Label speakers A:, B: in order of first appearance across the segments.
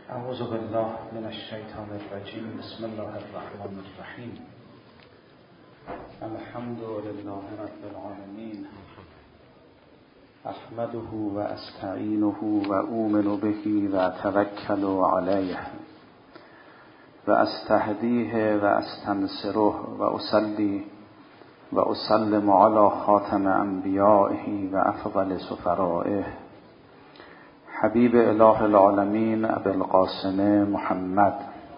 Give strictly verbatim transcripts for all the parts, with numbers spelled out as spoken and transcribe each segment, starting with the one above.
A: اعوذ بالله من الشیطان الرجیم. بسم الله الرحمن الرحیم. الحمد لله رب العالمین. احمده و استعینه و اؤمن به و اتوکل علیه و استهدیه و استنصره و اصلی و اسلم علی خاتم انبیائه و افضل سفرائه حبیب اله العالمین ابی القاسم محمد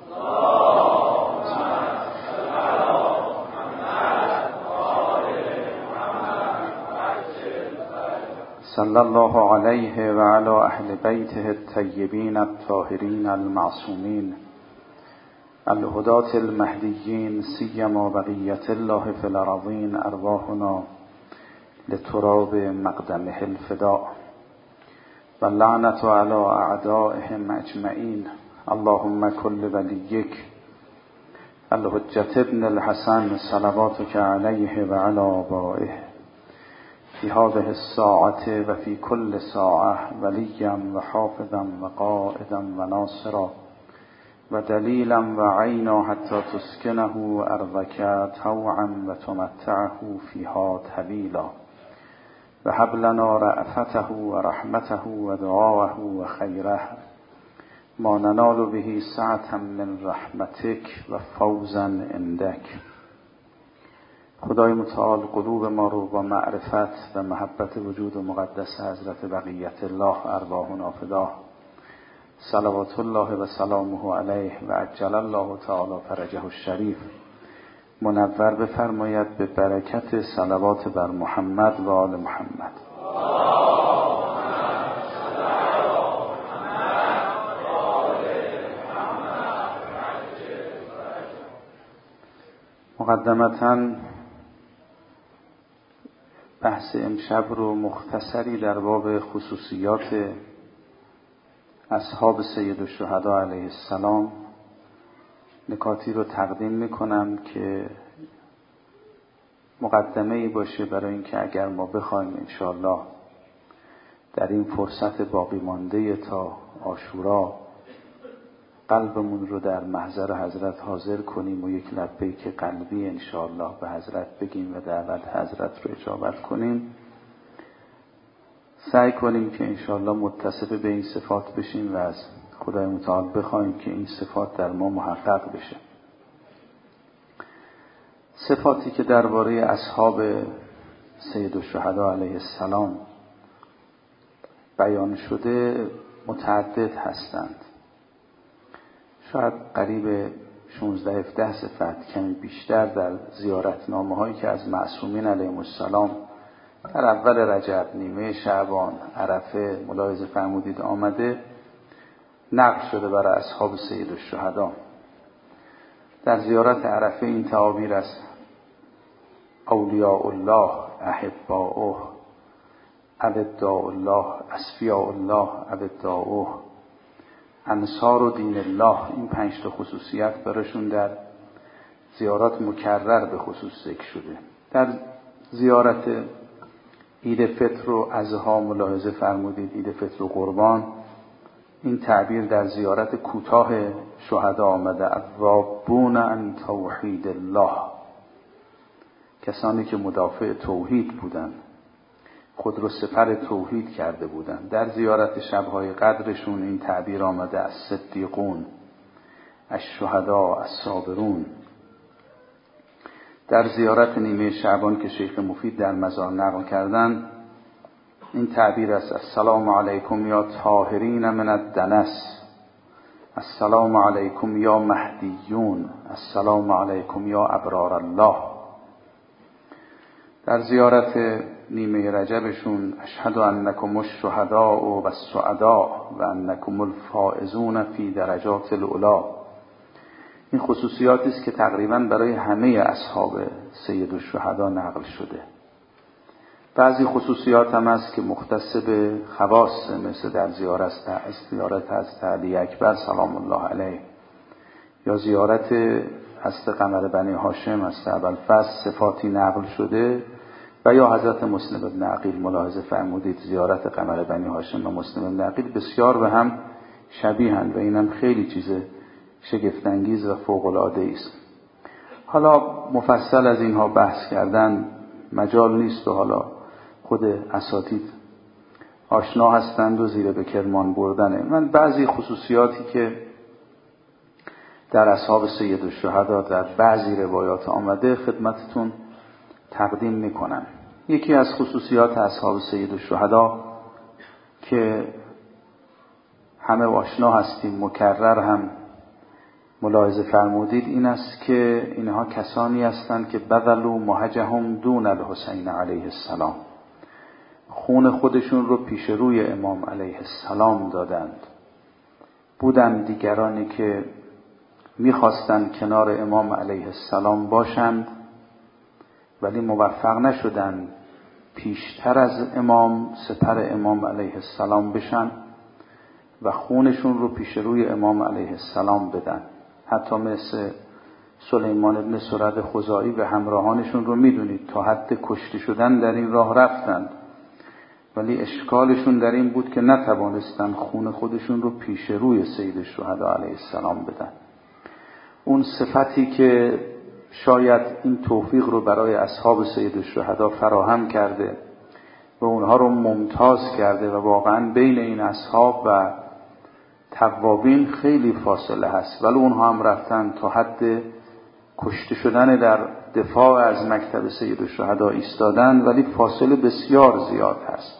A: صلی الله علیه و علی اهل بیته الطیبین الطاهرین المعصومین الهداة المهدیین سیما بقیة الله فی الارضین ارواحنا لتراب مقدمه الفداء و لعنت علی اعدائهم اجمعین. اللهم کل ولیک الحجة ابن الحسن صلواتک علیه و علی آبائه فی هذه الساعة و فی کل ساعة ولیا و حافظا و قائدا و ناصرا و دلیلا و عینا حتی تسکنه ارضک طوعا و تمتعه فیها طویلا و هب لنا رأفته و رحمته و دعاءه و خیره ما ننال به سعة من رحمتک و فوزا عندک. خدای متعال قلوب ما رو با معرفت و محبت وجود مقدس حضرت بقیت الله ارواحنا فدا صلوات الله و سلامه علیه و عجل الله تعالی فرجه الشریف منور بفرماید به برکت صلوات بر محمد و آل محمد. مقدمتاً بحث امشب رو مختصری در باب خصوصیات اصحاب سید الشهدا علیه السلام نکاتی رو تقدیم میکنم که مقدمه‌ای باشه برای اینکه اگر ما بخوایم انشاءالله در این فرصت باقی مانده تا عاشورا قلبمون رو در محضر حضرت حاضر کنیم و یک لبیک قلبی انشاءالله به حضرت بگیم و دعوت حضرت رو اجابت کنیم. سعی کنیم که انشاءالله متصف به این صفات بشیم و از خدای متعال بخوایم که این صفات در ما محقق بشه. صفاتی که درباره اصحاب سید الشهدا علیه السلام بیان شده متعدد هستند. شاید قریب شانزده هفده صفت، کمی بیشتر، در زیارتنامه هایی که از معصومین علیهم السلام در اول رجب، نیمه شعبان، عرفه ملاحظه فرمودید آمده نقل شده برای اصحاب سید الشهدا. در زیارت عرفه این تعابیر است: اولیاء الله احباؤه اوداء الله اصفیاء الله اوداؤه انصار و دین الله. این پنج تا خصوصیت براشون در زیارات مکرر به خصوص ذکر شده. در زیارت عید فطر و اضحی ملاحظه فرمودید، عید فطر و قربان، این تعبیر در زیارت کوتاه شهدا آمده: الرابون عن توحید الله، کسانی که مدافع توحید بودند، خود رو سپر توحید کرده بودند. در زیارت شبهای قدرشون این تعبیر آمده: الصدیقون الشهدا الصابرون. در زیارت نیمه شعبان که شیخ مفید در مزار نقل کردن این تعبیر است: السلام علیکم یا طاهرین من الدنس، السلام علیکم یا مهدیون، السلام علیکم یا ابرار الله. در زیارت نیمه رجبشون اشهد انکم الشهداء و السعداء و انکم الفائزون فی درجات العلا. این خصوصیاتی است که تقریبا برای همه اصحاب سید الشهدا نقل شده. بعضی خصوصیات هم هست که مختص به خواص، مثل در زیارت زیارت حضرت علی اکبر سلام الله علیه یا زیارت حضرت قمر بنی هاشم حضرت ابوالفضل صفاتی نقل شده و یا حضرت مسلم بن عقیل ملاحظه فرمودید زیارت قمر بنی هاشم و مسلم بن عقیل بسیار به هم شبیهند و اینم خیلی چیز شگفت‌انگیز و فوق‌العاده است. حالا مفصل از اینها بحث کردن مجال نیست و حالا خود اساتید آشنا هستند و زیر به کرمان بردنه. من بعضی خصوصیاتی که در اصحاب سید الشهدا در بعضی روایات آمده خدمتتون تقدیم میکنم. یکی از خصوصیات اصحاب سید الشهدا که همه آشنا هستیم، مکرر هم ملاحظه فرمودید، این است که اینها کسانی هستند که بذلوا مهجهم دون الحسین علیه السلام، خون خودشون رو پیش روی امام علیه السلام دادند. بودن دیگرانی که میخواستند کنار امام علیه السلام باشند ولی موفق نشدند پیشتر از امام سپر امام علیه السلام بشن و خونشون رو پیش روی امام علیه السلام بدن. حتی مثل سلیمان ابن سرد خزاعی و همراهانشون رو میدونید تا حد کشته شدن در این راه رفتند، ولی اشکالشون در این بود که نتوانستن خون خودشون رو پیش روی سید الشهدا علیه السلام بدن. اون صفتی که شاید این توفیق رو برای اصحاب سید الشهدا فراهم کرده و اونها رو ممتاز کرده و واقعا بین این اصحاب و توابین خیلی فاصله هست، ولی اونها هم رفتن تا حد کشته شدن در دفاع از مکتب سید الشهدا ایستادن، ولی فاصله بسیار زیاد هست.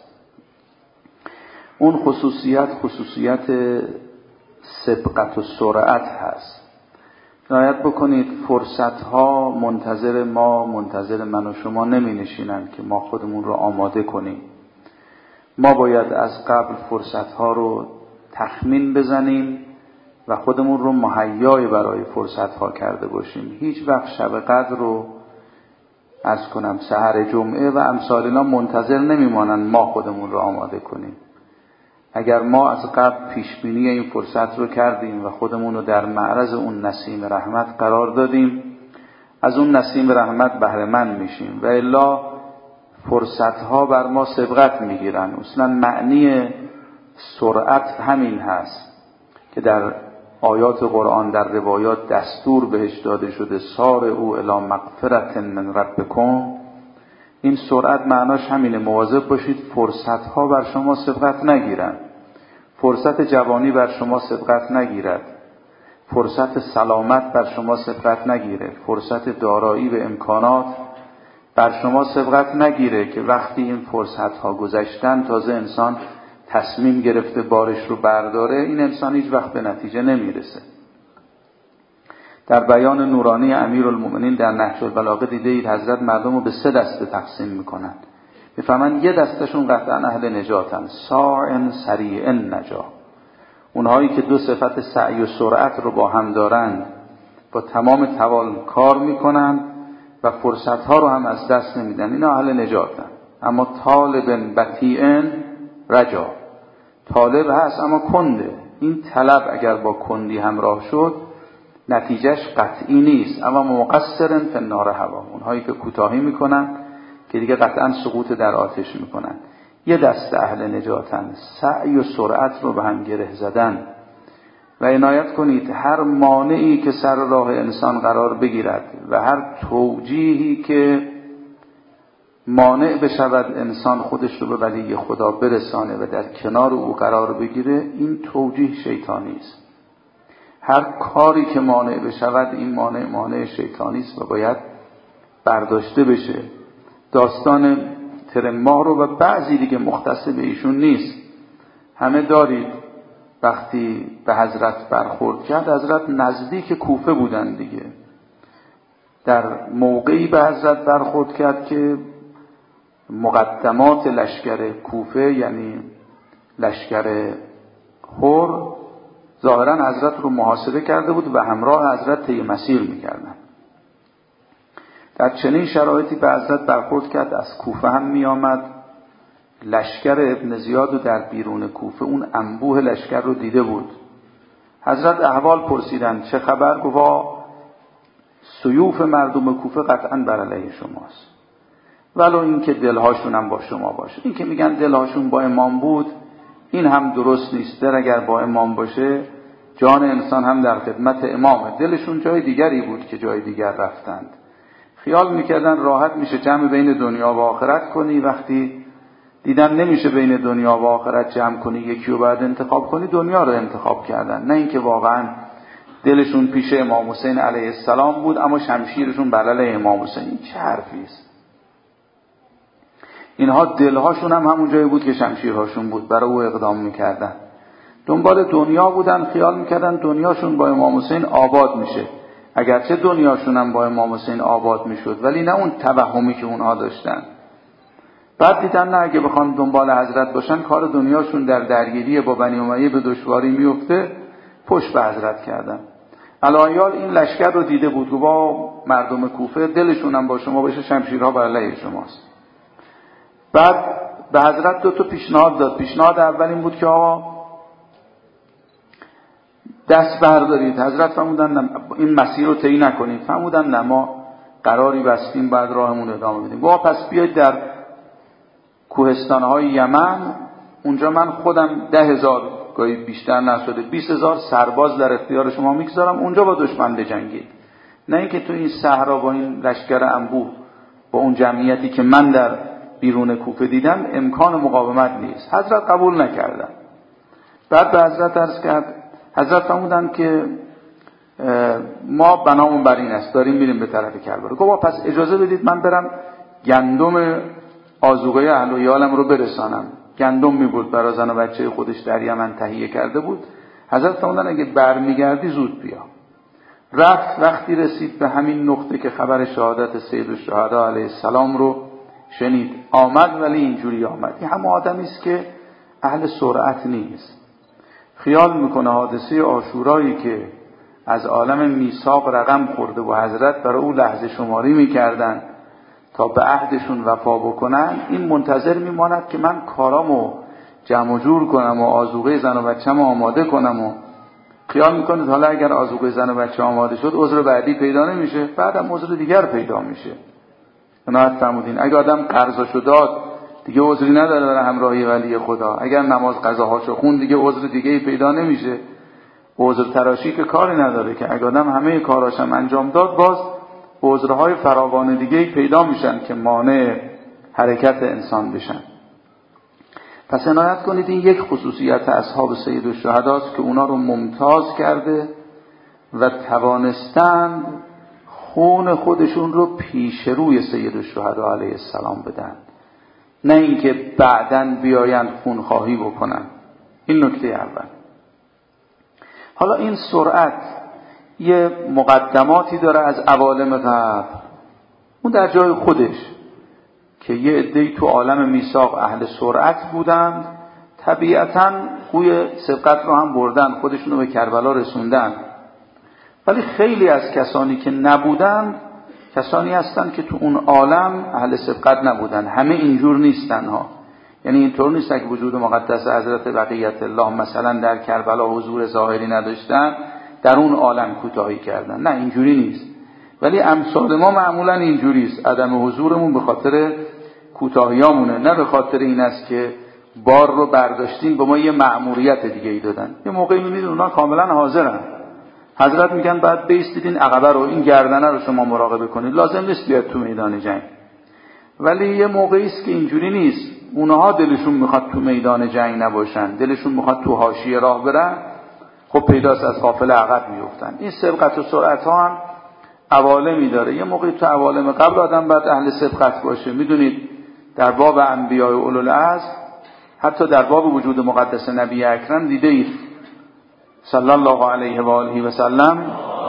A: اون خصوصیت خصوصیت سبقت و سرعت هست. عنایت بکنید فرصت‌ها منتظر ما، منتظر من و شما نمی نشینن که ما خودمون رو آماده کنیم. ما باید از قبل فرصت‌ها رو تخمین بزنیم و خودمون رو مهیای برای فرصت‌ها کرده باشیم. هیچ وقت شب قدر رو عرض کنم سحر جمعه و امثال اینا منتظر نمیمانن ما خودمون رو آماده کنیم. اگر ما از قبل پیش بینی این فرصت رو کردیم و خودمون رو در معرض اون نسیم رحمت قرار دادیم، از اون نسیم رحمت بهره مند میشیم و الا فرصت‌ها بر ما سبقت میگیرن. اصلا معنی سرعت همین هست که در آیات قرآن در روایات دستور بهش داده شده سارعوا الی مغفرة من ربکم. این سرعت معناش همینه، مواظب باشید فرصت‌ها بر شما سبقت نگیرن، فرصت جوانی بر شما سبقت نگیرد، فرصت سلامت بر شما سبقت نگیره، فرصت دارایی و امکانات بر شما سبقت نگیره که وقتی این فرصت‌ها گذشتن تازه انسان تصمیم گرفته بارش رو برداره. این انسان هیچ وقت به نتیجه نمیرسه. در بیان نورانی امیرالمومنین در نهج البلاغه دیدید حضرت مردم رو به سه دسته تقسیم میکنن. میفهمن یه دستشون قطعا اهل نجاتن، ساعن سریع نجا، اونهایی که دو صفت سعی و سرعت رو با هم دارن، با تمام توان کار میکنن و فرصتها رو هم از دست نمیدن، اینا اهل نجاتن. اما طالب بطیء رجا، طالب هست اما کنده. این طلب اگر با کندی همراه شد نتیجهش قطعی نیست. اما مقصرن فی النار هوا، اونهایی که کوتاهی میکنن که دیگه قطعا سقوط در آتش میکنن. یه دست اهل نجاتن، سعی و سرعت رو به هم گره زدن. و عنایت کنید هر مانعی که سر راه انسان قرار بگیرد و هر توجیهی که مانع بشود انسان خودش رو به ولی خدا برسانه و در کنار او قرار بگیره، این توجیه شیطانی است. هر کاری که مانع بشود این مانع مانع شیطانی است و باید برداشته بشه. داستان ترماه رو و بعضی دیگه مختص به ایشون نیست، همه دارید. وقتی به حضرت برخورد کرد، حضرت نزدیک کوفه بودن دیگه، در موقعی به حضرت برخورد کرد که مقدمات لشکر کوفه یعنی لشکر حر ظاهرا حضرت رو محاصره کرده بود و همراه حضرت طی مسیر میکردن. در چنین شرایطی به حضرت برخورد کرد، از کوفه هم می آمد. لشکر ابن زیاد رو در بیرون کوفه، اون انبوه لشکر رو دیده بود. حضرت احوال پرسیدن چه خبر؟ گفت سیوف مردم کوفه قطعا بر علیه شماست، ولو این که دلهاشون هم با شما باشه. این که میگن دلهاشون با امام بود این هم درست نیست. در اگر با امام باشه جان انسان هم در خدمت امامه. دلشون جای دیگری بود که جای دیگر رفتند. خیال میکردن راحت میشه جمع بین دنیا و آخرت کنی. وقتی دیدن نمیشه بین دنیا و آخرت جمع کنی، یکی رو بعد انتخاب کنی، دنیا رو انتخاب کردن. نه اینکه واقعا دلشون پیش امام حسین علیه السلام بود اما شمشیرشون بر علیه امام حسین. این چه حرفی است؟ اینها دلهاشون هم همون جایی بود که شمشیرهاشون بود، برای او اقدام میکردن. دنبال دنیا بودن، خیال میکردن دنیاشون با امام حسین آباد میشه. اگرچه دنیاشون هم با امام حسین آباد میشد، ولی نه اون توهمی که اونها داشتن. بعد دیدن نه، اگه بخوان دنبال حضرت باشن کار دنیاشون در درگیری با بنی امیه به دشواری میفته، پشت به حضرت کردن. علایال این لشکر رو دیده بود و با مردم کوفه دلشون هم با شما باشه، شمشیرها بر علیه شماست. بعد به حضرت دو تا پیشنهاد داد. پیشنهاد اول این بود که آقا دست بردارید. حضرت فرمودن این مسیر رو طی نکنید. فرمودن نه، ما قراری بستیم بعد راهمون ادامه بدیم. با پس بیاید در کوهستان‌های یمن، اونجا من خودم ده هزار گاهی بیشتر نشده بیست هزار سرباز در اختیار شما میگذارم، اونجا با دشمن بجنگید. نه اینکه تو این صحرا با این لشکر انبوه با اون جمعیتی که من در بیرون کوفه دیدم امکان مقاومت نیست. حضرت قبول نکردن. بعد به حضرت عرض کرد. حضرت فرمودن که ما بنامون بر این است، داریم میریم به طرف کربلا. گفت پس اجازه بدید من برم گندم آذوقه اهل و عیالم رو برسانم. گندم میبرد برای زن و بچه خودش در یمن تهیه کرده بود. حضرت فرمودن اگه برمیگردی زود بیا. رفت. وقتی رسید به همین نقطه که خبر شهادت سید الشهدا علیه السلام رو شنید، آمد. ولی اینجوری آمد. این هم آدمی است که اهل سرعت نیست. خیال میکنه حادثه عاشورایی که از عالم میثاق رقم خورده و حضرت برای او لحظه شماری میکردن تا به عهدشون وفا بکنن، این منتظر میماند که من کارامو جمع جور کنم و آذوقه زن و بچه‌مو آماده کنم و خیال میکنه حالا اگر آذوقه زن و بچه آماده شد عذر بعدی پیدا نمیشه، بعدم عذر دیگر پیدا میشه. عنایت فرمودین اگه آدم قرضاشو داد دیگه عذری نداره برای همراهی ولی خدا. اگر نماز قضاهاشو خون دیگه عذر دیگه پیدا نمیشه. عذر تراشی که کاری نداره، که اگه آدم همه کاراشم انجام داد باز عذرهای فراوان دیگه پیدا میشن که مانع حرکت انسان بشن. پس عنایت کنید این یک خصوصیت اصحاب سید الشهدا است که اونا رو ممتاز کرده و توانستند خون خودشون رو پیش روی سید الشهدا علیه السلام بدن، نه اینکه بعداً بیایند خونخواهی بکنن. این نکته اول. حالا این سرعت یه مقدماتی داره از عوالم قبل، اون در جای خودش که یه عده‌ای تو عالم میثاق اهل سرعت بودند، طبیعتاً خوی سبقت رو هم بردن، خودشون رو به کربلا رسوندن. ولی خیلی از کسانی که نبودن کسانی هستن که تو اون عالم اهل سبقت نبودن. همه اینجور نیستن ها. یعنی اینطور نیست که وجود مقدس حضرت بقیت الله مثلا در کربلا حضور ظاهری نداشتن در اون عالم کوتاهی کردن. نه اینجوری نیست. ولی امثال ما معمولا اینجوری است. عدم حضورمون به خاطر کوتاهیامونه، نه به خاطر این است که بار رو برداشتیم به ما یه مأموریت دیگه ای دادن. یه موقعی میبینید اونا کاملا حاضرن. حضرت میگن بعد بیستید این عقبه رو، این گردنه رو شما مراقبه کنید، لازم نیست بیاد تو میدان جنگ. ولی یه موقعی است که اینجوری نیست. اونها دلشون میخواد تو میدان جنگ نباشن، دلشون میخواد تو حاشیه راه برن، خب پیداست از قافله عقب میفتن. این سبقت و سرعت ها هم عوالمی داره. یه موقعی تو عوالم قبل آدم باید اهل سبقت باشه. میدونید در باب انبیاء و اولوالعزم، حتی در باب وجود مقدس نبی اکرم دیده اید صلی الله علیه و آله و سلم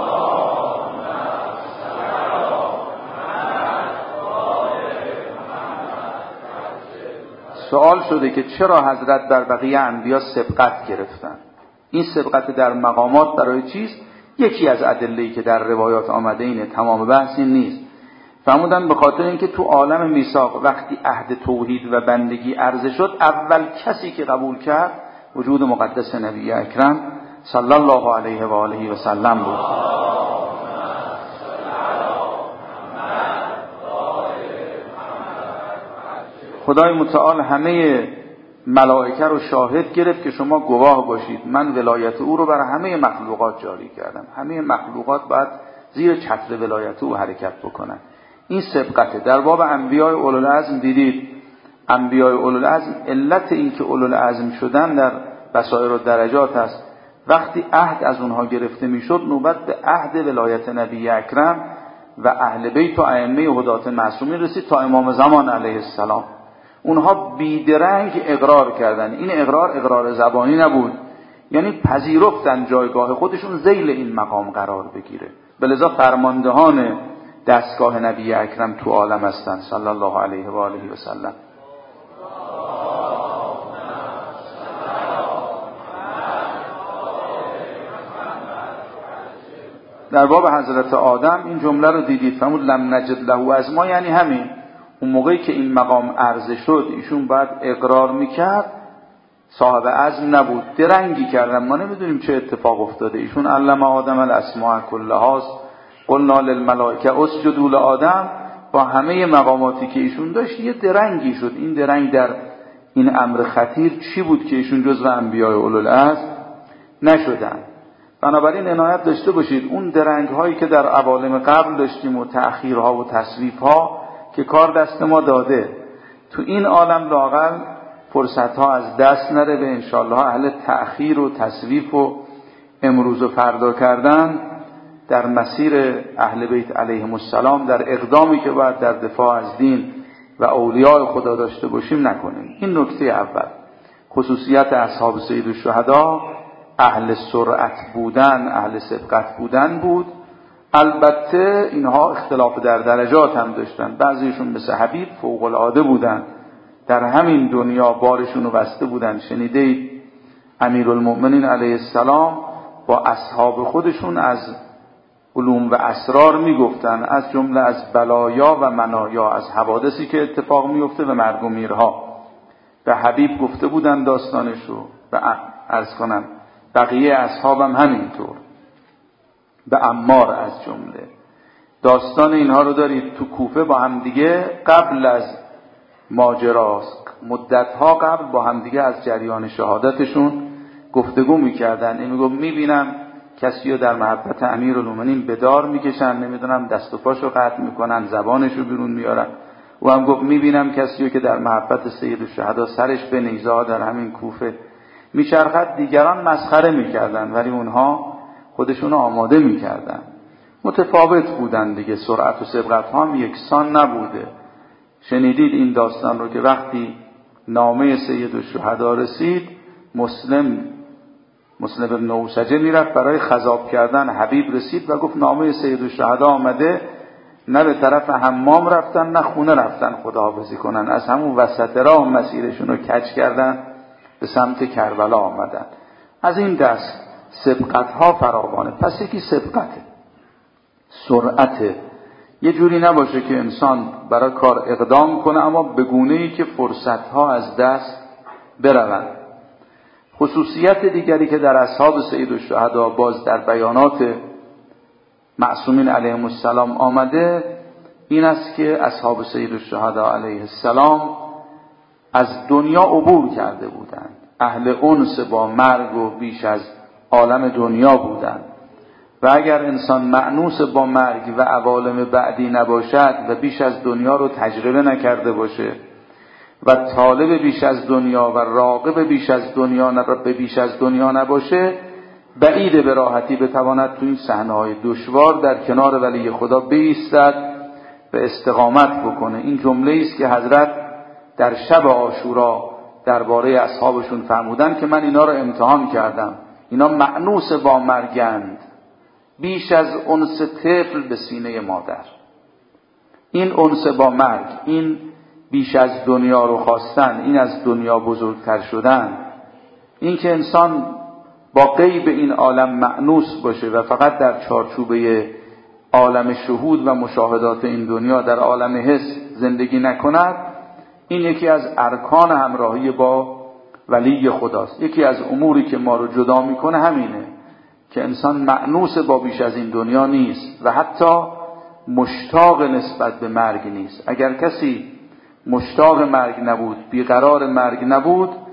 A: سوال شده که چرا حضرت بر بقیه انبیا سبقت گرفتن. این سبقت در مقامات برای چیست؟ یکی از ادله‌ای که در روایات آمده اینه، تمام بحث این نیست. فرمودن به خاطر اینکه تو عالم میثاق وقتی عهد توحید و بندگی عرضه شد، اول کسی که قبول کرد وجود مقدس نبی اکرم صلی الله علیه و آله و سلم بود. خدای متعال همه ملائکه رو شاهد گرفت که شما گواه باشید من ولایت او رو برای همه مخلوقات جاری کردم. همه مخلوقات باید زیر چتر ولایت او حرکت بکنن. این سبقته. در باب انبیاء اولوالعزم دیدید انبیاء اولوالعزم علت این که اولوالعزم شدن در بصائر و درجات است. وقتی عهد از اونها گرفته میشد نوبت به عهد ولایت نبی اکرم و اهل بیت و ائمه هدات معصومین رسید تا امام زمان علیه السلام. اونها بیدرنگ اقرار کردن. این اقرار اقرار زبانی نبود، یعنی پذیرفتن جایگاه خودشون ذیل این مقام قرار بگیره. بلذا فرماندهان دستگاه نبی اکرم تو عالم هستند صلی الله علیه و آله و سلم. در باب حضرت آدم این جمله رو دیدید فرمود لم نجد له عزما، یعنی همین اون موقعی که این مقام عرضه شد ایشون باید اقرار میکرد، صاحب عزم نبود، درنگی کردن. ما نمیدونیم چه اتفاق افتاده. ایشون علم آدم الاسماء کلها، قلنا للملائکه اسجدوا لآدم، با همه مقاماتی که ایشون داشت یه درنگی شد. این درنگ در این امر خطیر چی بود که ایشون جزو انبیاء اولوالعزم نشدن؟ بنابراین عنایت داشته باشید اون درنگ هایی که در عوالم قبل داشتیم و تأخیرها و تصویفها که کار دست ما داده، تو این عالم لااقل فرصت ها از دست نره. به انشاءالله اهل تأخیر و تصویف و امروز و فردا کردن در مسیر اهل بیت علیهم السلام در اقدامی که باید در دفاع از دین و اولیاء خدا داشته باشیم نکنیم. این نکته اول. خصوصیت اصحاب سید الشهدا اهل سرعت بودن، اهل سبقت بودن بود. البته اینها اختلاف در درجات هم داشتن. بعضیشون مثل حبیب فوق العاده بودن، در همین دنیا بارشون رو بسته بودن. شنیدید امیرالمؤمنین علیه السلام با اصحاب خودشون از علوم و اسرار میگفتن، از جمله از بلایا و منایا، از حوادثی که اتفاق میفته و مرگ و میرها. به حبیب گفته بودن داستانشو، به عرض کنم بقیه اصحابم همینطور، به عمار از جمله. داستان اینها رو دارید تو کوفه با هم دیگه قبل از ماجراست، مدتها قبل با هم دیگه از جریان شهادتشون گفتگو میکردن. این میگو میبینم کسی رو در محبت امیرالمومنین به دار میکشن، نمیدونم دست و پاشو قطع میکنن، زبانشو بیرون میارن. و هم گفت میبینم کسی رو که در محبت سید الشهدا سرش به نیزه ها در همین کوفه میچرخد. دیگران مسخره میکردن ولی اونها خودشون آماده میکردن. متفاوت بودن دیگه، سرعت و سبقت هم یکسان نبوده. شنیدید این داستان رو که وقتی نامه سید الشهدا رسید، مسلم مسلم بن اوسجه میرفت برای خضاب کردن. حبیب رسید و گفت نامه سید الشهدا آمده. نه به طرف حمام رفتن نه خونه رفتن خداحافظی کنن، از همون وسط راه مسیرشون رو کج کردن، به سمت کربلا آمدن. از این دست سبقت ها فراوانه. پس یکی سبقته، سرعته. یه جوری نباشه که انسان برای کار اقدام کنه اما به گونه‌ای که فرصت ها از دست بروند. خصوصیت دیگری که در اصحاب سید الشهدا باز در بیانات معصومین علیهم السلام آمده این است که اصحاب سید الشهدا علیه السلام از دنیا عبور کرده بودند. اهل انس با مرگ و بیش از عالم دنیا بودند. و اگر انسان مأنوس با مرگ و عوالم بعدی نباشد و بیش از دنیا رو تجربه نکرده باشه و طالب بیش از دنیا و راغب بیش از دنیا به بیش از دنیا نباشه، بعید به راحتی بتواند تو این صحنه‌های دشوار در کنار ولی خدا بایستد و استقامت بکنه. این جمله است که حضرت در شب عاشورا درباره اصحابشون فرمودن که من اینا رو امتحان کردم، اینا مأنوس با مرگند، بیش از انس طفل به سینه مادر. این انس با مرگ، این بیش از دنیا رو خواستن، این از دنیا بزرگتر شدن، این که انسان با غیب این عالم مأنوس باشه و فقط در چارچوبه عالم شهود و مشاهدات این دنیا در عالم حس زندگی نکند، این یکی از ارکان همراهی با ولی خداست. یکی از اموری که ما رو جدا میکنه همینه که انسان مأنوس با بیش از این دنیا نیست و حتی مشتاق نسبت به مرگ نیست. اگر کسی مشتاق مرگ نبود، بیقرار مرگ نبود،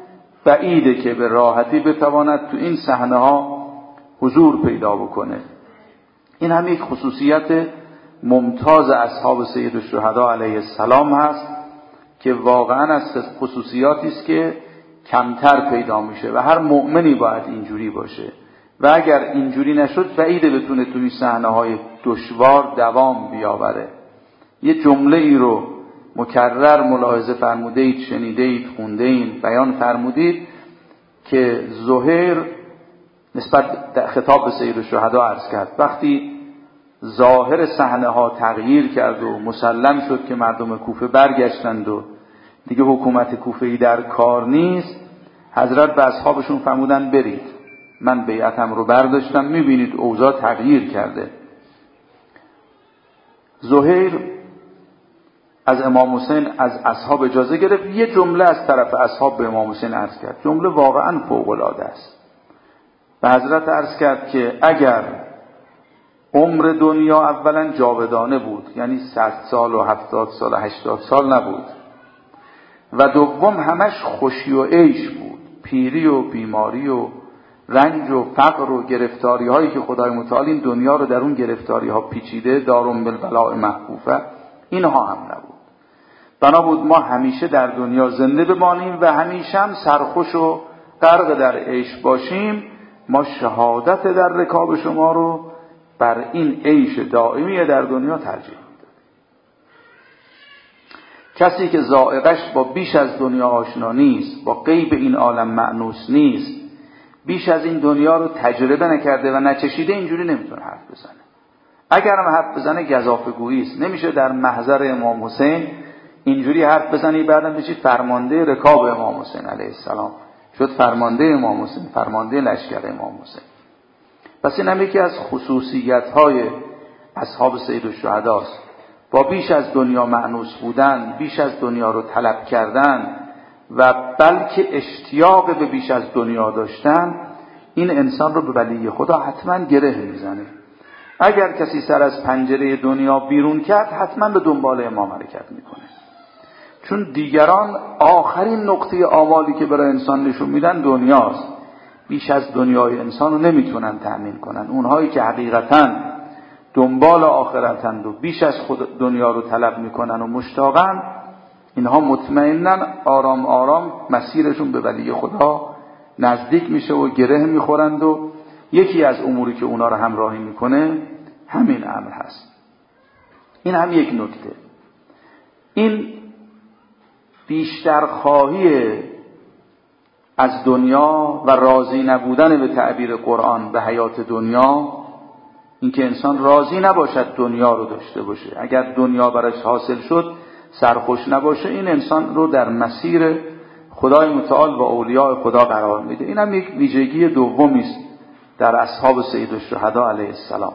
A: بعیده که به راحتی بتواند تو این صحنه ها حضور پیدا بکنه. این هم یک خصوصیت ممتاز اصحاب سید الشهدا علیه السلام هست که واقعا از خصوصیاتی است که کمتر پیدا میشه و هر مؤمنی باید اینجوری باشه و اگر اینجوری نشد بعیده بتونه توی صحنه های دشوار دوام بیاوره. یه جمله ای رو مکرر ملاحظه فرمودید، شنیدید، خوندید، بیان فرمودید که زهیر نسبت خطاب به سید الشهدا عرض کرد وقتی ظاهر صحنه ها تغییر کرد و مسلم شد که مردم کوفه برگشتند و دیگه حکومت کوفه‌ای در کار نیست، حضرت به اصحابشون فرمودن برید، من بیعتم رو برداشتم، میبینید اوضاع تغییر کرده. زهیر از امام حسین از اصحاب اجازه گرفت، یه جمله از طرف اصحاب به امام حسین عرض کرد، جمله واقعا فوق‌العاده است. به حضرت عرض کرد که اگر عمر دنیا اولا جاودانه بود، یعنی صد سال و هفتاد سال و هشتاد سال نبود، و دوم همش خوشی و عیش بود، پیری و بیماری و رنج و فقر و گرفتاری هایی که خدای متعال این دنیا رو در اون گرفتاری ها پیچیده، دارون بالبلاء محفوفه، اینها هم نبود. بنا بود ما همیشه در دنیا زنده بمانیم و همیشه هم سرخوش و غرق در عیش باشیم. ما شهادت در رکاب شما رو بر این عیش دائمی در دنیا ترجیح میدیم. کسی که ذائقش با بیش از دنیا آشنا نیست، با غیب این عالم مأنوس نیست، بیش از این دنیا رو تجربه نکرده و نچشیده، اینجوری نمیتونه حرف بزنه. اگر هم حرف بزنه گزافه‌گویی است. نمیشه در محضر امام حسین اینجوری حرف بزنی بعدم بشی فرمانده رکاب امام حسین علیه السلام، شد فرمانده امام حسین، فرمانده لشکر امام حسین. پس این هم یکی از خصوصیت‌های اصحاب سید الشهدا است. با بیش از دنیا مأنوس بودن، بیش از دنیا رو طلب کردن و بلکه اشتیاق به بیش از دنیا داشتن، این انسان رو به ولی خدا حتما گره میزنه. اگر کسی سر از پنجره دنیا بیرون کرد، حتما به دنبال امام حرکت میکنه، چون دیگران آخرین نقطه آمالی که برای انسان نشون میدن دنیاست. بیش از دنیای انسان رو نمیتونن تأمین کنن. اونهایی که حقیقتاً دنبال آخرتند و بیش از خود دنیا رو طلب میکنن و مشتاقن، اینها مطمئنن آرام آرام مسیرشون به ولی خدا نزدیک میشه و گره میخورند و یکی از اموری که اونا رو همراهی میکنه همین امر هست. این هم یک نکته. این بیشتر خواهی از دنیا و راضی نبودن به تعبیر قرآن به حیات دنیا، اینکه انسان راضی نباشد دنیا رو داشته باشه، اگر دنیا براش حاصل شد سرخوش نباشه، این انسان رو در مسیر خدای متعال و اولیاء خدا قرار میده. این هم یک ویژگی دومی است در اصحاب سید الشهدا علیه السلام.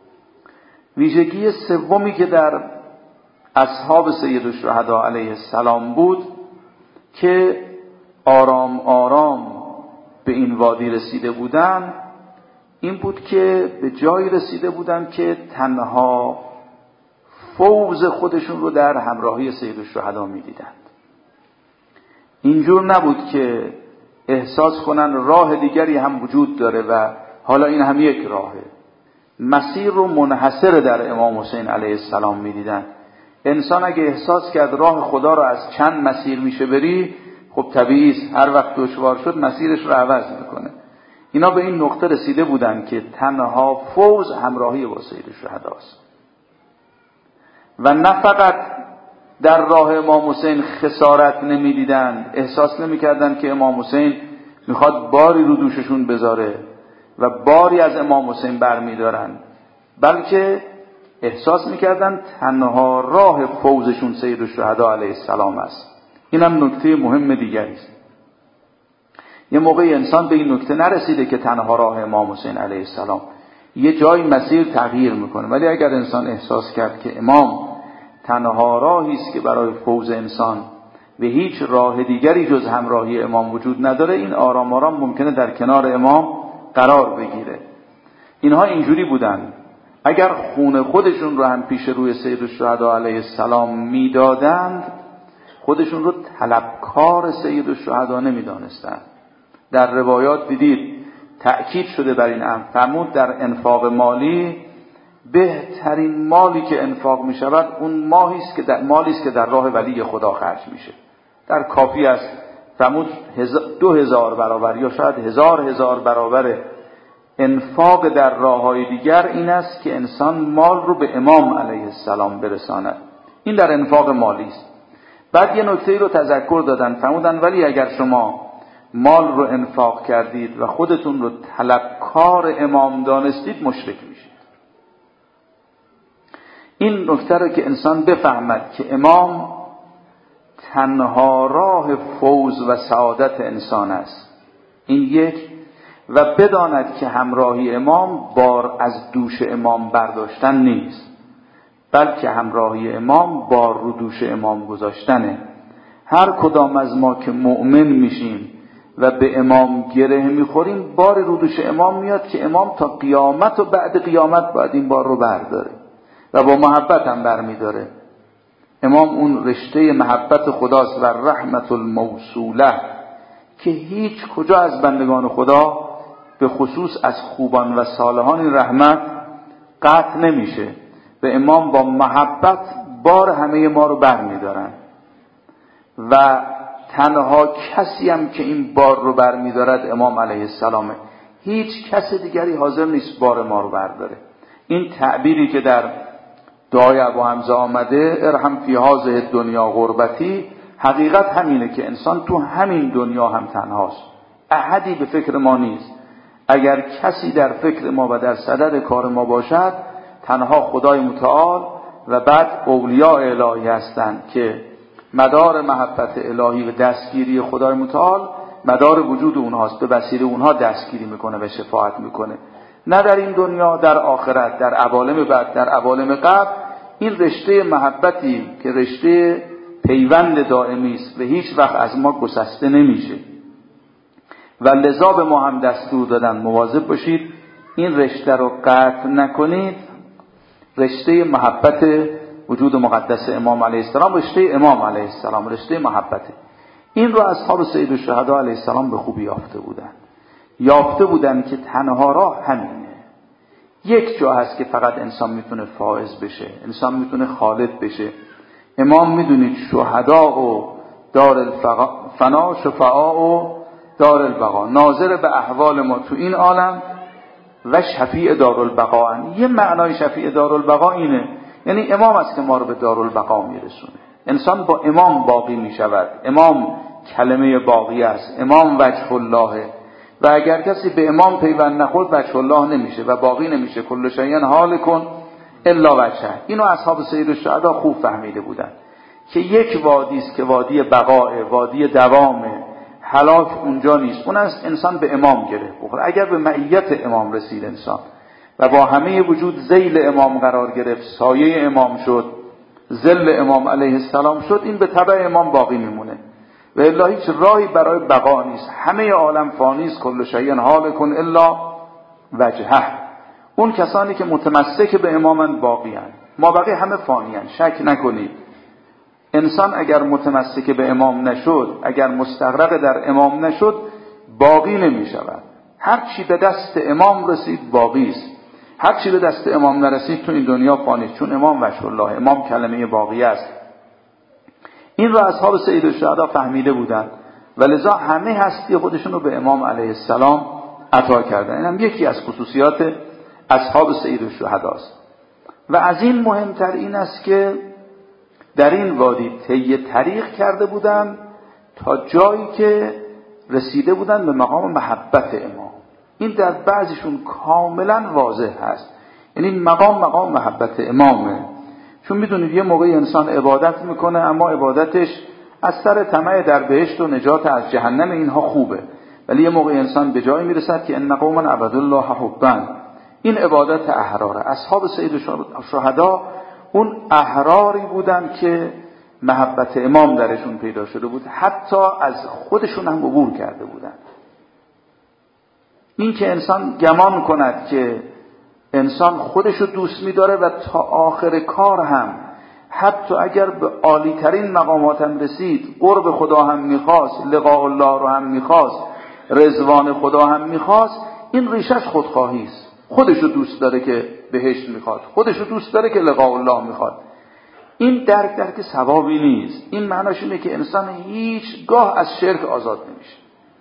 A: ویژگی سومی که در اصحاب سید الشهدا علیه السلام بود که آرام آرام به این وادی رسیده بودن، این بود که به جایی رسیده بودن که تنها فوز خودشون رو در همراهی سید الشهدا می‌دیدند. اینجور نبود که احساس کنن راه دیگری هم وجود داره و حالا این هم یک راهه. مسیر رو منحصر در امام حسین علیه السلام می‌دیدن. انسان اگه احساس کرد راه خدا رو از چند مسیر میشه بری، خب طبیعی است هر وقت دشوار شد مسیرش رو عوض میکنه. اینا به این نقطه رسیده بودن که تنها فوز همراهی با سید الشهداست و نه فقط در راه امام حسین خسارت نمیدیدند، احساس نمیکردند که امام حسین میخواد باری رو دوششون بذاره و باری از امام حسین برمیدارن، بلکه احساس میکردن تنها راه فوزشون سید الشهدا علیه السلام است. اینم نکته مهم دیگری است. یه موقعی انسان به این نکته نرسیده که تنها راه امام حسین علیه السلام، یه جای مسیر تغییر میکنه، ولی اگر انسان احساس کرد که امام تنها راهی است که برای فوز انسان و هیچ راه دیگری جز همراهی امام وجود نداره، این آرام آرام ممکنه در کنار امام قرار بگیره. اینها اینجوری بودن. اگر خون خودشون رو هم پیش روی سید الشهدا علیه السلام میدادند، خودشون رو طلبکار سید الشهدا نمیدانستند. در روایات دیدید تأکید شده بر این امر. فرمود در انفاق مالی بهترین مالی که انفاق می شود اون مالی است که در مالی است که در راه ولی خدا خرج میشه. در کافی است فرمود دو هزار برابر یا شاید هزار هزار برابر انفاق در راه‌های دیگر این است که انسان مال رو به امام علیه السلام برساند. این در انفاق مالی است. بعد یه نکته رو تذکر دادن، فرمودن ولی اگر شما مال رو انفاق کردید و خودتون رو طلبکار امام دانستید مشرک میشید. این نکته رو که انسان بفهمد که امام تنها راه فوز و سعادت انسان است، این یک، و بداند که همراهی امام بار از دوش امام برداشتن نیست، بلکه همراهی امام بار رو دوش امام گذاشتنه. هر کدام از ما که مؤمن میشیم و به امام گره میخوریم بار رو دوش امام میاد که امام تا قیامت و بعد قیامت باید این بار رو برداره و با محبت هم برمیداره. امام اون رشته محبت خداست و رحمت الموصوله که هیچ کجا از بندگان خدا به خصوص از خوبان و صالحان این رحمت قطع نمیشه. به امام با محبت بار همه ما رو برمیدارن و تنها کسی هم که این بار رو برمیدارد امام علیه السلامه. هیچ کس دیگری حاضر نیست بار ما رو برداره. این تعبیری که در دعای ابو حمزه آمده ارحم فی هذه دنیا غربتی، حقیقت همینه که انسان تو همین دنیا هم تنهاست، احدی به فکر ما نیست. اگر کسی در فکر ما و در صدد کار ما باشد تنها خدای متعال و بعد اولیاء الهی هستند که مدار محبت الهی و دستگیری خدای متعال مدار وجود اونهاست، به وسیله اونها دستگیری میکنه و شفاعت میکنه. نه در این دنیا، در آخرت، در عوالم بعد، در عوالم قبل. این رشته محبتی که رشته پیوند دائمی است و هیچ وقت از ما گسسته نمیشه و لذا به ما هم دستور دادن مواظب باشید این رشته رو قطع نکنید. رشته محبت وجود مقدس امام علیه السلام، رشته امام علیه السلام، رشته محبته. این رو اصحاب سید الشهدا علیه السلام به خوبی یافته بودن. یافته بودن که تنها راه همینه. یک جا هست که فقط انسان میتونه فائز بشه، انسان میتونه خالد بشه. امام میدونید شهدا و دار الفنا، شفعا و دار البقا، ناظر به احوال ما تو این عالم و شفیع دار البقا. یه معنای شفیع دار البقا اینه، یعنی امام است که ما رو به دار البقا میرسونه. انسان با امام باقی میشود. امام کلمه باقی است، امام وجه الله و اگر کسی به امام پیوند نخورد وجه الله نمیشه و باقی نمیشه. کل شیء هالک الا وجهه. اینو اصحاب سید الشهدا خوب فهمیده بودن که یک وادی است که وادی بقاء، وادی دوامه، هلاک اونجا نیست. اون است انسان به امام گره بخوره. اگر به معیت امام رسید انسان و با همه وجود ذیل امام قرار گرفت، سایه امام شد، ظل امام علیه السلام شد، این به تبع امام باقی میمونه و الا هیچ راهی برای بقا نیست. همه عالم فانی است. کل شیء هالک الا وجهه. اون کسانی که متمسک به امامن باقی هستند، ما بقیه همه فانی هستند. شک نکنید انسان اگر متمسک به امام نشد، اگر مستغرق در امام نشد، باقی نمی شود. هر چی به دست امام رسید باقی است، هر چی به دست امام نرسید تو این دنیا فانی، چون امام وجه الله، امام کلمه باقی است. این را اصحاب سید الشهدا فهمیده بودند و لذا همه هستی خودشون رو به امام علیه السلام عطا کردن. این هم یکی از خصوصیات اصحاب سید الشهدا است. و از این مهمتر این است که در این وادی طی طریق کرده بودند تا جایی که رسیده بودند به مقام محبت امام. این در بعضیشون کاملا واضح هست، یعنی این مقام مقام محبت امامه. چون میدونید یه موقعی انسان عبادت میکنه اما عبادتش از سر طمع در بهشت و نجات از جهنم، اینها خوبه، ولی یه موقعی انسان به جایی میرسد که ان قوما عبدوا الله حبا، این عبادت احراره. اصحاب سید الشهدا اون احراری بودن که محبت امام درشون پیدا شده بود، حتی از خودشون هم عبور کرده بودن. این که انسان گمان کند که انسان خودشو دوست می‌داره و تا آخر کار هم حتی اگر به عالی ترین مقامات هم رسید، قرب خدا هم می‌خواست، لقاء الله رو هم می‌خواست، رضوان خدا هم میخواست، این ریشش خودخواهی است. خودشو دوست داره که بهشت میخواد، خودشو دوست داره که لقاء الله میخواد. این درک درک ثوابی نیست. این معناش اینه که انسان هیچگاه از شرک آزاد نمیشه.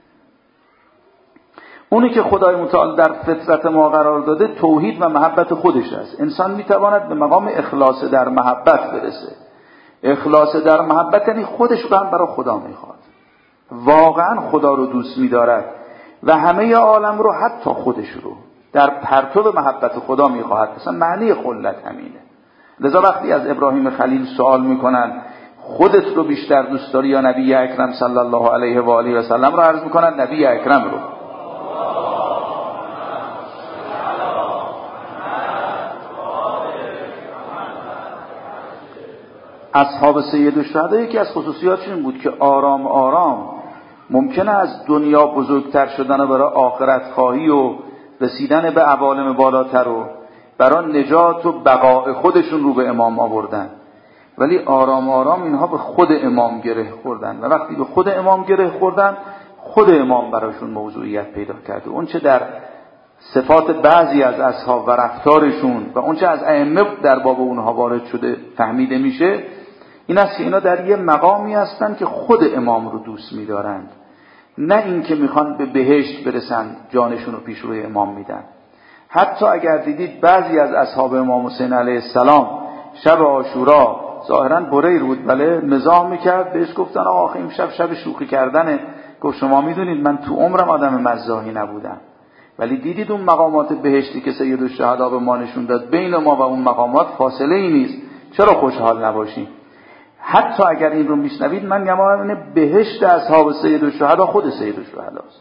A: اونی که خدای متعال در فطرت ما قرار داده توحید و محبت خودش است. انسان میتواند به مقام اخلاص در محبت برسه. اخلاص در محبت یعنی خودش رو هم برای خدا میخواد، واقعا خدا رو دوست میدارد و همه عالم رو، حتی خودش رو در پرتو محبت خدا میخواهد. مثلا معنی خلت همینه. لذا وقتی از ابراهیم خلیل سوال میکنن خودت رو بیشتر دوست داری یا نبی اکرم صلی الله علیه و آله و سلم، رو عرض میکنن نبی اکرم رو. اصحاب سید الشهدا یکی از خصوصیاتش این بود که آرام آرام ممکنه از دنیا بزرگتر شدن و برای آخرت خواهی و رسیدن به عوالم بالاتر و برای نجات و بقاء خودشون رو به امام آوردن، ولی آرام آرام اینها به خود امام گره خوردن و وقتی به خود امام گره خوردن خود امام براشون موضوعیت پیدا کرده. اون چه در صفات بعضی از اصحاب و رفتارشون و اون چه از ائمه در باب اونها وارد شده فهمیده میشه این است که اینا در یه مقامی هستن که خود امام رو دوست می‌دارند، نه این که میخوان به بهشت برسن جانشون رو پیش روی امام میدن. حتی اگر دیدید بعضی از اصحاب امام حسین علیه السلام شب عاشورا ظاهراً بریر بود، بله مزاح میکرد، بهش گفتن آخه این شب شب شوخی کردنه. گفت شما میدونید من تو عمرم آدم مزاحی نبودم، ولی دیدید اون مقامات بهشتی که سید الشهدا به ما نشون داد، بین ما و اون مقامات فاصله ای نیست، چرا خوشحال نباشیم؟ حتی اگر این رو میشنوید من گمانم اینه بهشت اصحاب سید الشهدا خود سید الشهدا است.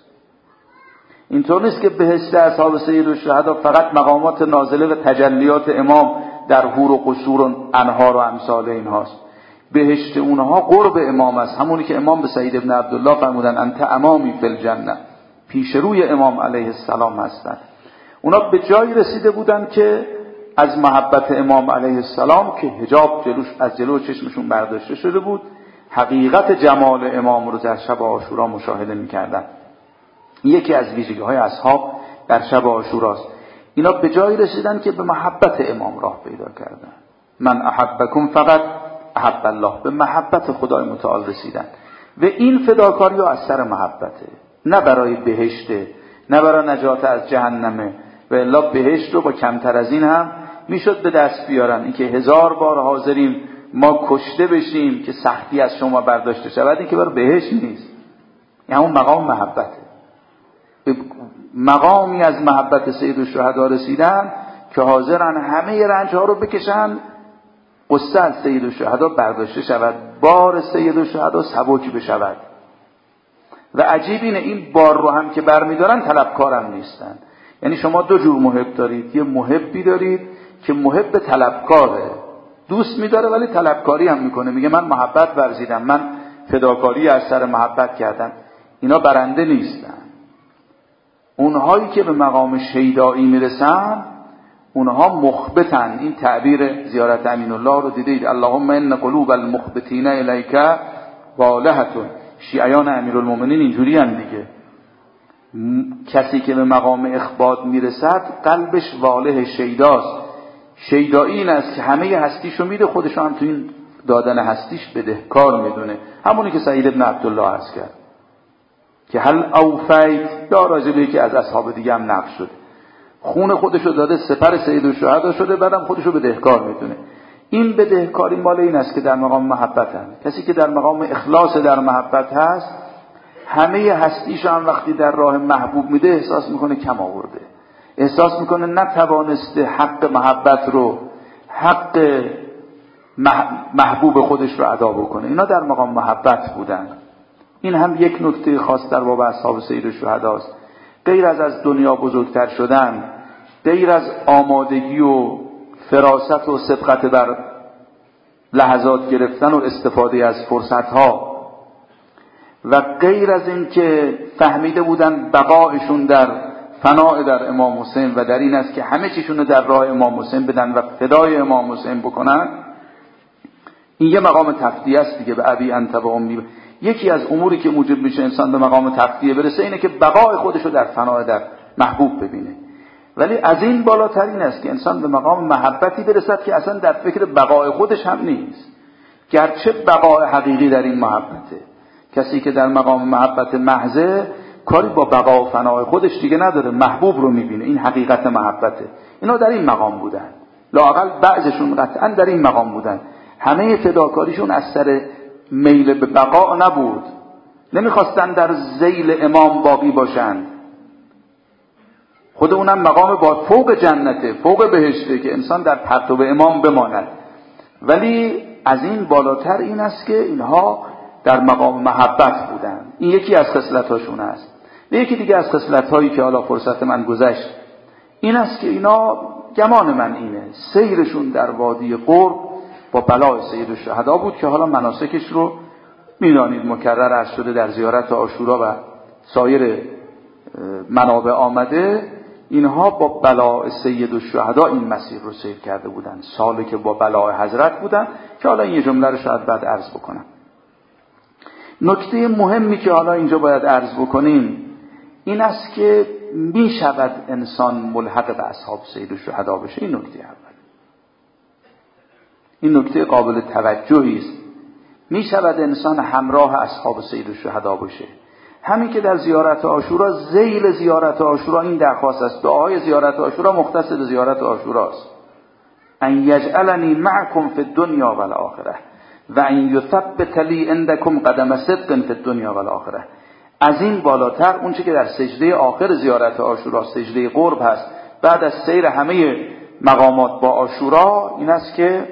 A: اینطور نیست که بهشت اصحاب سید الشهدا فقط مقامات نازله و تجلیات امام در حور و قصور و انهار و امثال اینهاست. بهشت اونها قرب امام است، همونی که امام به سعید ابن عبدالله فرمودن انت امامی فی الجنه، پیش روی امام علیه السلام هستند. اونا به جایی رسیده بودن که از محبت امام علیه السلام که حجاب جلوش از جلو چشمشون برداشته شده بود، حقیقت جمال امام رو در شب عاشورا مشاهده می‌کردن. یکی از ویژگی‌های اصحاب در شب عاشوراست. اینا به جایی رسیدن که به محبت امام راه پیدا کردن. من احبکم فقط احب الله، به محبت خدای متعال رسیدن و این فداکاری از سر محبته، نه برای بهشته، نه برای نجات از جهنمه. و الا بهشت رو با کمتر از این هم میشد به دست بیارن. این که هزار بار حاضریم ما کشته بشیم که سختی از شما برداشته شود، این که برای بهشت نیست، یعنی اون مقام محبته. مقامی از محبت سید الشهدا رسیدن که حاضرن همه رنج ها رو بکشن، قصه از سید الشهدا برداشته شود، بار سید الشهدا سبک بشود. و عجیب اینه این بار رو هم که برمیدارن طلبکارم نیستن. یعنی شما دو جور محب دارید، یه محبی دارید که محب طلبکاره، دوست میداره ولی طلبکاری هم میکنه، میگه من محبت ورزیدم، من فداکاری از سر محبت کردم. اینا برنده نیستن. اونهایی که به مقام شیدایی میرسن اونها مخبتن. این تعبیر زیارت امین الله رو دیدید، اللهم ان قلوب المخبتین الیک والهتون. شیعیان امیرالمومنین اینجوری هم دیگه، کسی که به مقام اخبات میرسد قلبش واله شیداست. شیدایی این است که همه هستیشو میده، خودشو هم تو این دادن هستیش بدهکار میدونه. همونی که سعید ابن عبدالله عرض کرد که هل اوفیت، یا راجبه که از اصحاب دیگه هم نقش شده، خون خودشو داده سپر سید الشهدا شده، بعدم خودشو بدهکار میدونه. این بدهکاری مال این است که در مقام محبت هست. کسی که در مقام اخلاص در محبت هست همه هستیش هم وقتی در راه محبوب میده احساس میکنه کم آورده، احساس میکنه نتوانسته حق محبت رو، حق محبوب خودش رو ادا بکنه. اینا در مقام محبت بودن. این هم یک نکته خاص در باب اصحاب سید الشهدا است. غیر از از دنیا بزرگتر شدن، غیر از آمادگی و فراست و سبقت بر لحظات گرفتن و استفاده از فرصتها، و غیر از این که فهمیده بودن بقایشون در فناء در امام حسین و در این است که همه چیشون رو در راه امام حسین بدن و فدای امام حسین بکنن، این یه مقام تفدیه است دیگه. به ابی انت و امی، یکی از اموری که موجب میشه انسان به مقام تقیه برسه اینه که بقای خودشو در فنا در محبوب ببینه. ولی از این بالاتر این است که انسان به مقام محبتی برسد که اصلا در فکر بقای خودش هم نیست، گرچه بقای حقیقی در این محبته. کسی که در مقام محبت محضه کاری با بقا و فنای خودش دیگه نداره، محبوب رو میبینه، این حقیقت محبته. اینا در این مقام بودن، لااقل بعضشون قطعا در این مقام بودن. همه فداکاریشون از سر میل به بقا نبود، نمیخواستن در ذیل امام باقی باشند. خود اونم مقام با فوق جنته، فوق بهشته که انسان در پرتو امام بماند. ولی از این بالاتر این است که اینها در مقام محبت بودن. این یکی از خصلت‌هاشون است. یکی دیگه از خصلت‌هایی که حالا فرصت من گذشت این است که اینا، گمان من اینه، سیرشون در وادی قرب با بلای سید الشهدا بود که حالا مناسکش رو میدانید مکرر عرض شده در زیارت عاشورا و سایر منابع آمده. اینها با بلاء سید الشهدا این مسیر رو سیر کرده بودن، سالی که با بلاء حضرت بودن که حالا این جمله رو شاید بعد عرض بکنم. نکته مهمی که حالا اینجا باید عرض بکنیم این است که می شود انسان ملحق به اصحاب سید الشهدا بشه. این نکته اول، این نکته قابل توجهی است. می شود انسان همراه اصحاب سید الشهدا باشه. همین که در زیارت عاشورا، ذیل زیارت عاشورا این درخواست است، دعای زیارت عاشورا مختص به زیارت عاشورا است: ان یجعلنی معکم فی الدنیا و الاخره و ان یثبت لی عندکم قدم صدق فی الدنیا و الاخره. از این بالاتر اون چه که در سجده آخر زیارت عاشورا، سجده قرب هست، بعد از سیر همه مقامات با عاشورا، این است که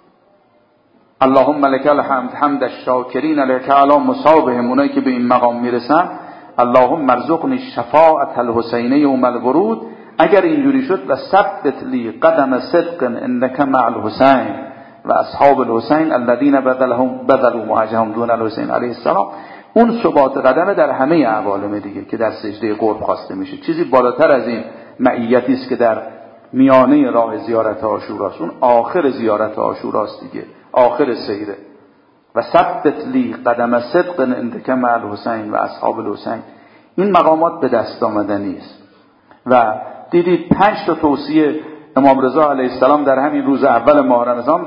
A: اللهم لك الحمد حمد الشاکرین لك علی مصابهم، اونایی که به این مقام میرسن اللهم ارزقنی شفاعة الحسین یوم الورود. اگر اینجوری شد و ثبت لی قدم صدق انک مع الحسین و اصحاب الحسین الذین بدلهم بدلوا مهاجرهم دون الحسین علیه السلام، اون ثبات قدم در همه عوالم دیگه که در سجده قرب خواسته میشه. چیزی بالاتر از این معیتی است که در میانه راه زیارت عاشوراست، اون آخر زیارت عاشوراست دیگه، آخر سیره. و ثبت لی قدم صدق انک مع الحسین و اصحاب الحسین. این مقامات به دست آمدنی است. و دیدید پنج تا توصیه امام رضا علیه السلام در همین روز اول ماه رمضان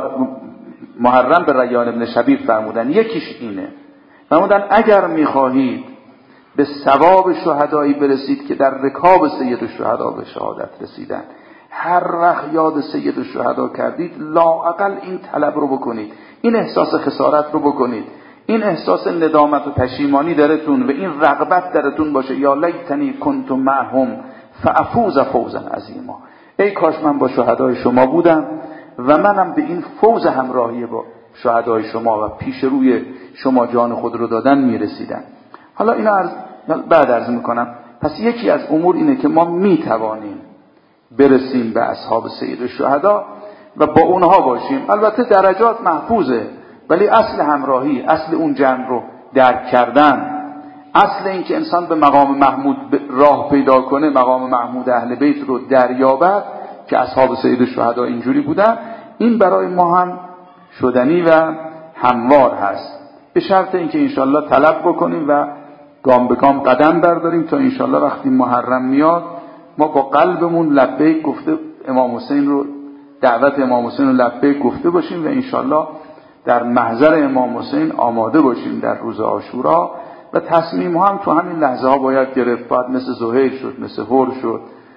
A: محرم به ریان ابن شبیب فرمودن. یکیش اینه، فرمودن اگر میخواهید به ثواب شهدایی برسید که در رکاب سید الشهدا به شهادت رسیدن، هر وقت یاد سید الشهدا کردید لااقل این طلب رو بکنید، این احساس خسارت رو بکنید، این احساس ندامت و پشیمانی درتون و این رغبت درتون باشه: یا لیتنی کنت معهم فافوز فوزا عظیما. ای کاش من با شهدای شما بودم و منم به این فوز همراهی با شهدای شما و پیش روی شما جان خود رو دادن میرسیدن. حالا اینا عرض بعد عرض میکنم. پس یکی از امور اینه که ما میتوانیم برسیم به اصحاب سید الشهدا و با اونها باشیم. البته درجات محفوظه، ولی اصل همراهی، اصل اون جمع رو درک کردن، اصل این که انسان به مقام محمود راه پیدا کنه، مقام محمود اهل بیت رو دریابد که اصحاب سید الشهدا اینجوری بودن، این برای ما هم شدنی و هموار هست، به شرط اینکه انشالله طلب بکنیم و گام به گام قدم برداریم تا انشالله وقتی محرم میاد ما با قلبمون لبیک گفته امام حسین رو، دعوت امام حسین رو لبیک گفته باشیم و انشالله در محضر امام حسین آماده باشیم در روز عاشورا. و تصمیم هم تو همین لحظه ها باید گرفت. باید مثل زهیر شد، مثل هور شد،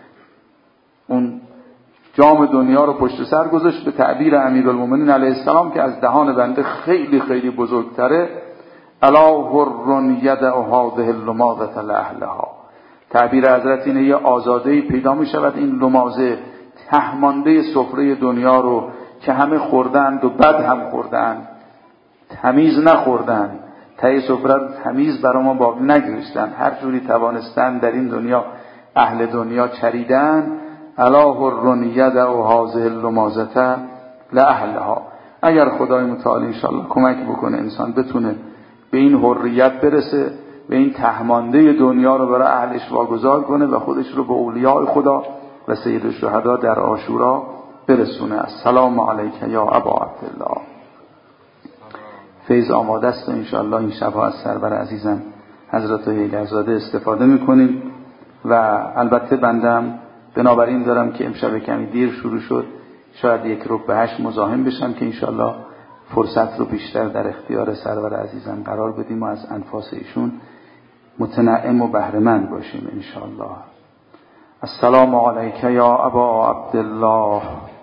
A: اون جام دنیا رو پشت سر گذاشت، به تعبیر امیرالمومنین علیه السلام که از دهان بنده خیلی خیلی بزرگتره: الا هر یدع هذه اللماضه لاهلها. تعبیر حضرت اینه: یه آزاده‌ای پیدا می شود این لمازه، تهمانده سفره دنیا رو که همه خوردند و بد هم خوردند، تمیز نخوردند، ته سفره رو تمیز برای ما باقی نگذاشتن، هر جوری توانستن در این دنیا اهل دنیا چریدن. الا هر یدع هذه اللماضه لاهلها. اگر خدای متعال انشاءالله کمک بکنه انسان بتونه به این حریت برسه، به این تهمانده دنیا رو برای اهلش واگذار کنه و خودش رو به اولیاء خدا و سید الشهدا در عاشورا برسونه. السلام علیک یا ابا عبدالله. فیض آماده است و انشاءالله این شبها از سرور عزیزم حضرت حیدرزاده استفاده میکنیم. و البته بندم بنابراین دارم که امشب کمی دیر شروع شد، شاید یک ربع به هشت مزاحم بشم که انشاءالله فرصت رو بیشتر در اختیار سرور عزیزم قرار بدیم و از انفاس ایشون متنعم و بهره‌مند باشیم انشاءالله. السلام علیک یا ابا عبدالله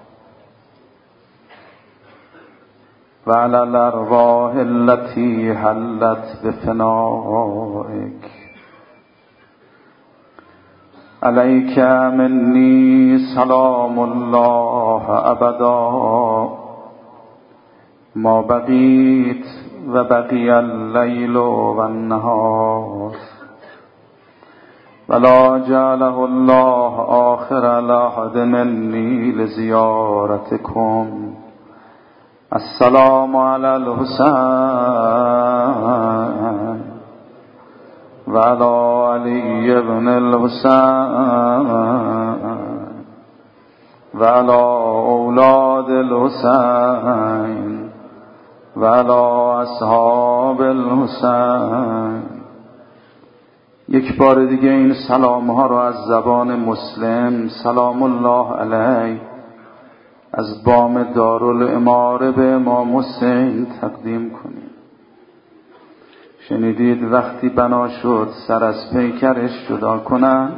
A: و علی الارواح التي حلت بفنائک، علیک منی سلام الله ابدا ما بقیت و بقی اللیل و النهار ولا جعله الله آخر العهد منی لزیارتکم. السلام علی الحسین و علی علی ابن الحسین و علی اولاد الحسین و علی اصحاب الحسین. یک بار دیگه این سلام ها رو از زبان مسلم سلام الله علیه از بام دارالاماره به امام حسین تقدیم کنیم. شنیدید وقتی بنا شد سر از پیکرش جدا کنن،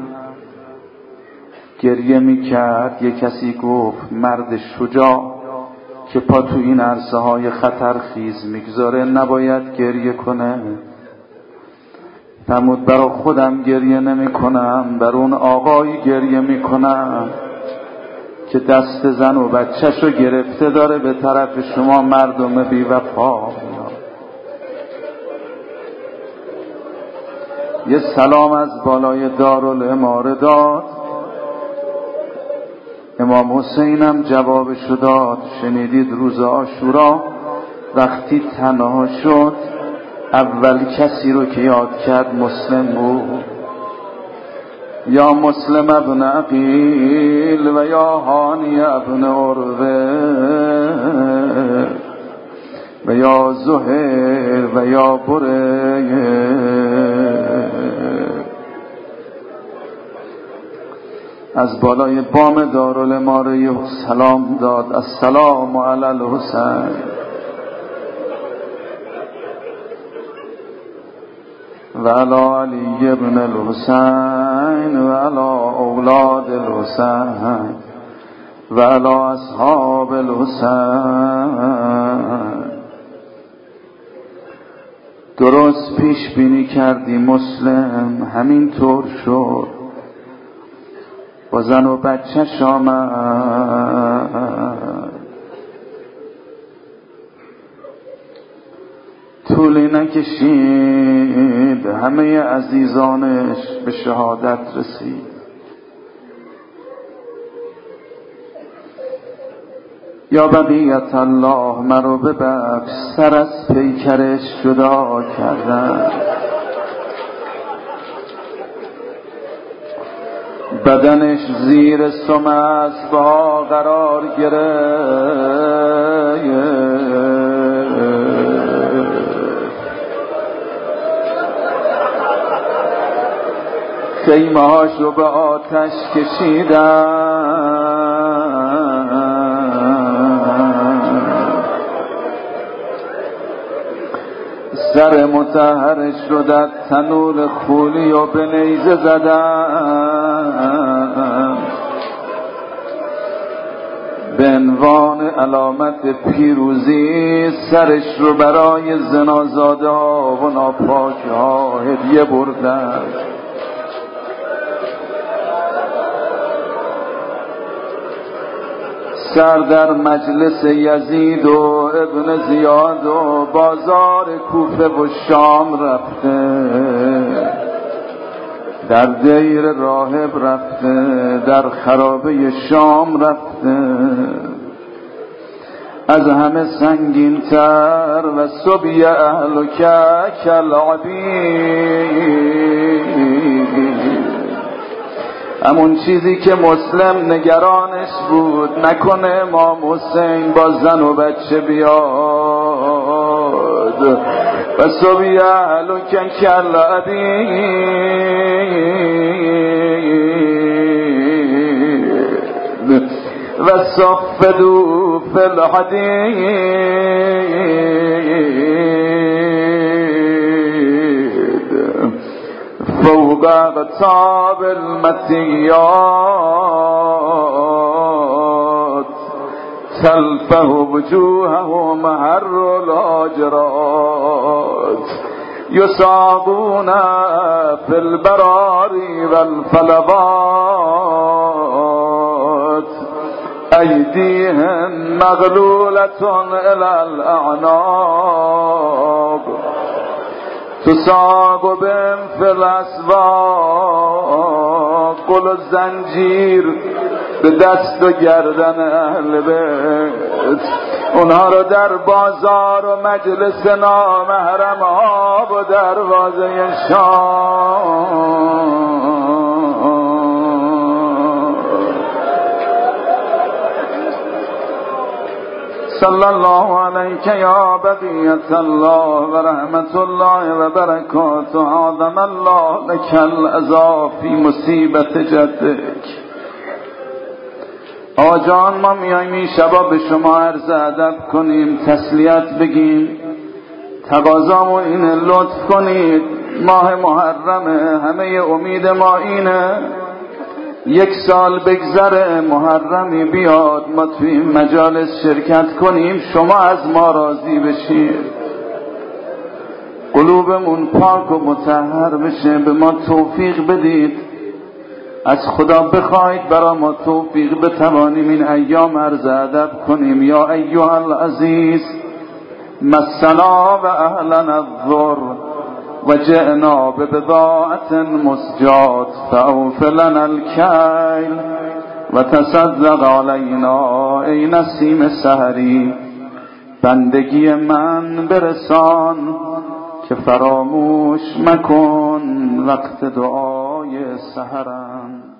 A: گریه می کرد. یک کسی گفت مرد شجاع که پا تو این عرصه های خطر خیز میگذاره نباید گریه کنه. فرمود برای خودم گریه نمی کنم، بر اون آقایی گریه می کنم که دست زن و بچه‌شو گرفته داره به طرف شما مردم بی وفا. یه سلام از بالای دارالاماره داد، امام حسینم جوابشو داد. شنیدید روز عاشورا وقتی تنها شد اول کسی رو که یاد کرد مسلم بود. یا مسلم ابن عقیل و یا هانی ابن عروه و یا زهیر و یا بره. از بالای بام دارالاماره سلام داد. السلام علی الحسین و علی علی ابن الحسین و علی اولاد الحسین و علی اصحاب الحسین. درست پیش بینی کردی مسلم، همین طور شد. با زن و بچه‌ش آمد، طولی نکشید همه عزیزانش به شهادت رسید. یا بقیت الله مرو ببخش، سر از پیکرش جدا کردن، بدنش زیر سم اسب‌ها قرار گرفت. خیمه هاشو به آتش کشیدن، سر مطهرش رو در تنور خولی و به نیزه زدن به عنوان علامت پیروزی. سرش رو برای زنازاده ها و ناپاک ها هدیه بردن. سر در مجلس یزید و ابن زیاد و بازار کوفه و شام رفته، در دیر راهب رفته، در خرابه شام رفته. از همه سنگین تر و صبی اهل کالعبید، همون چیزی که مسلم نگرانش بود نکنه امام حسین با زن و بچه بیاد و صبی اهلو که کلدید و صفدو فی الحدید فوق اقطاب المطیات تلفه وجوههم هر الحاجرات یساقون فی البراری والفلوات ایدیهم مغلولة الى الاعناق تساق بهم فی الاسواق قل زنجیر به دست و گردن اهل بیت اونها رو در بازار و مجلس نامحرم ها و دروازه شام صلی الله علیک یا بقیت الله و رحمت الله و برکاته آدم الله لک العزا فی مصیبت جدک. آقا جان ما میاییم این شبا به شما عرض ادب کنیم، تسلیت بگیم، تقاضامو اینه لطف کنید، ماه محرمه، همه امید ما اینه یک سال بگذره محرمی بیاد ما توی این مجالس شرکت کنیم، شما از ما راضی بشید، قلوبمون پاک و مطهر بشه، به ما توفیق بدید، از خدا بخواید برای ما توفیق بتوانیم این ایام عرض ادب کنیم. یا ایها العزیز مسنا و اهلنا الضر و جئنا ببضاعة مزجاة فاوف لنا الکیل و تصدق علینا ای نسیم سحری. بندگی من برسان که فراموش مکن وقت دعای سحرم.